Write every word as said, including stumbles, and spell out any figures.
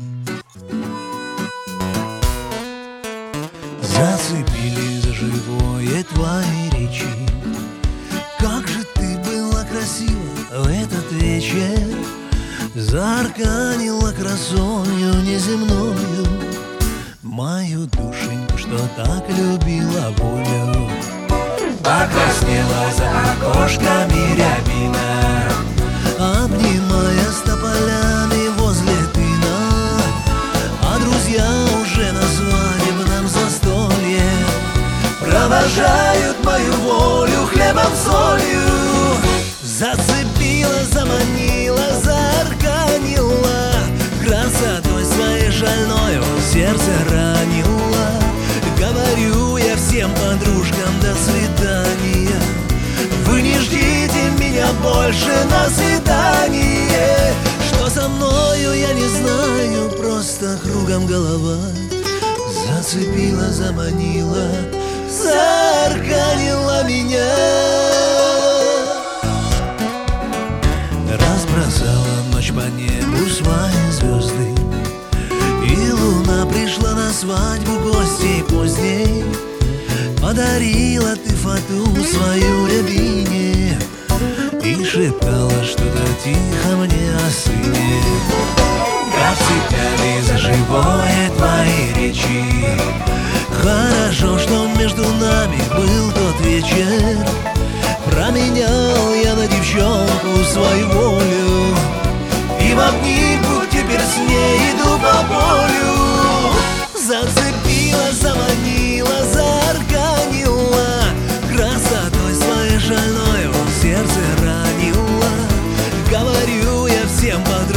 Зацепили за живое твои речи. Как же ты была красива в этот вечер, заарканила красою неземною мою душеньку, что так любила волю. Покраснела за окошками рябина, обнимая с тополями возле тына, а друзья уже на свадебном застолье провожают мою волю хлебом солью. Зацепила, заманила, заарканила, красотой своей шальною сердце ранила. Говорю я всем подружкам до свидания, вы не ждите меня больше на свидание. Что со мною, я не знаю, просто кругом голова. Зацепила, заманила, заарканила меня. Разбросала ночь по небу свои звезды, и луна пришла на свадьбу гостей поздней. Подарила ты фату свою рябине и шептала что-то тихо мне о сыне. Как цепляли за живое твои речи. Хорошо, что между нами был тот вечер. Променял я на девчонку свою волю, и в обнимку теперь с ней иду по полю. Зацепила, заманила, заарканила, красотой своей шальною сердце ранила. Говорю я всем подружкам